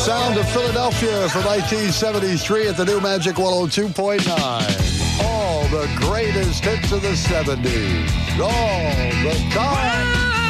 Sound of Philadelphia from 1973 at the new Magic 102.9. All the greatest hits of the 70s. All the time.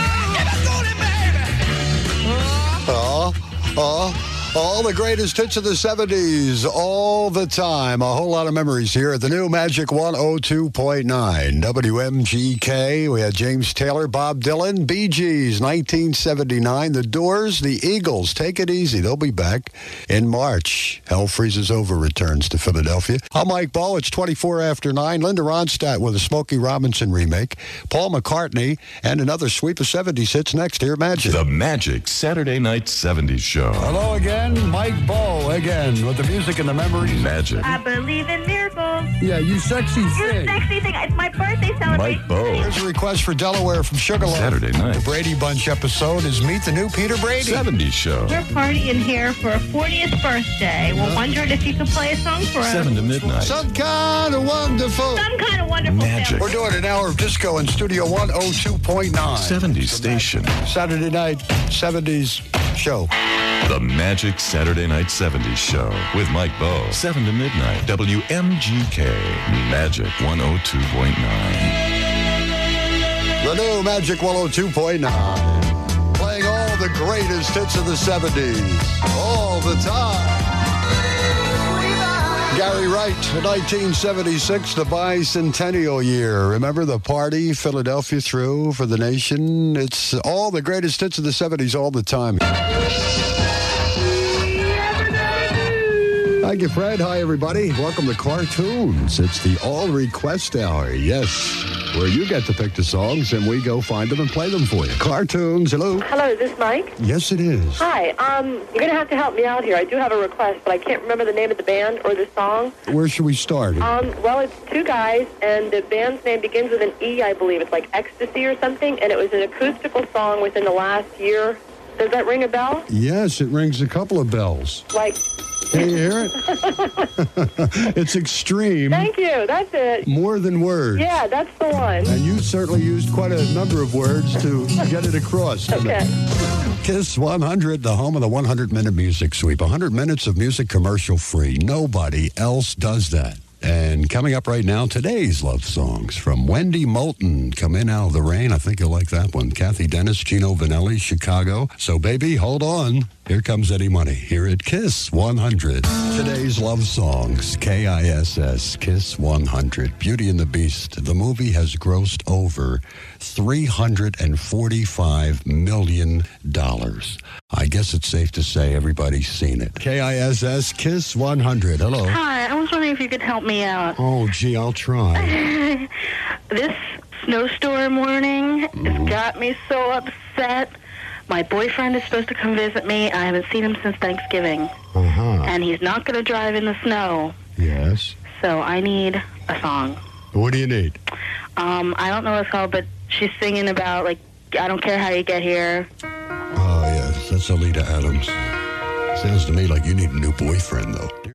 All the greatest hits of the 70s, all the time. A whole lot of memories here at the new Magic 102.9. WMGK, we had James Taylor, Bob Dylan, Bee Gees, 1979. The Doors, the Eagles, Take It Easy. They'll be back in March. Hell Freezes Over returns to Philadelphia. I'm Mike Bowe. It's 24 after 9. Linda Ronstadt with a Smokey Robinson remake. Paul McCartney and another sweep of 70s hits next here, Magic. The Magic Saturday Night 70s Show. Hello again. Mike Bowe again with the music and the memories. Magic. I believe in miracles. Yeah, you sexy You thing. sexy thing. It's my birthday celebration. Mike Bowe. Here's a request for Delaware from Sugarloaf. Saturday night. The Brady Bunch episode is Meet the New Peter Brady. 70s Show. We're partying here for a 40th birthday. We're wondering if you could play a song for us. 7 to midnight. Some kind of wonderful. Some kind of wonderful Magic. We're doing an hour of disco in Studio 102.9. 70s station. Saturday night, 70s show. The Magic Saturday Night 70s Show with Mike Bowe. 7 to midnight. WMGK. Magic 102.9. The new Magic 102.9. Playing all the greatest hits of the 70s. All the time. Gary Wright, 1976, the bicentennial year. Remember the party Philadelphia threw for the nation? It's all the greatest hits of the 70s all the time. Thank you, Fred. Hi, everybody. Welcome to Cartoons. It's the All Request Hour. Yes, where you get to pick the songs and we go find them and play them for you. Cartoons, hello. Hello, is this Mike? Yes, it is. Hi, you're going to have to help me out here. I do have a request, but I can't remember the name of the band or the song. Where should we start? Well, it's two guys, and the band's name begins with an E, I believe. It's like Ecstasy or something, and it was an acoustical song within the last year. Does that ring a bell? Yes, it rings a couple of bells. Like... Can you hear it? It's extreme. Thank you, that's it. More than words. Yeah, that's the one. And you certainly used quite a number of words to get it across. Okay. Kiss 100, the home of the 100-minute music sweep. 100 minutes of music commercial-free. Nobody else does that. And coming up right now, today's love songs from Wendy Moulton. Come in out of the rain. I think you'll like that one. Kathy Dennis, Gino Vanelli, Chicago. So, baby, hold on. Here comes Eddie Money. Here at Kiss 100. Today's love songs. KISS, Kiss 100. Beauty and the Beast. The movie has grossed over $345 million. I guess it's safe to say everybody's seen it. KISS, Kiss 100. Hello. Hi, I was wondering if you could help me out. Oh, gee, I'll try. This snowstorm warning has got me so upset. My boyfriend is supposed to come visit me. I haven't seen him since Thanksgiving. Uh-huh. And he's not going to drive in the snow. Yes. So I need a song. What do you need? I don't know what it's called, but she's singing about, like, I don't care how you get here. Oh, yes. That's Alita Adams. Sounds to me like you need a new boyfriend, though.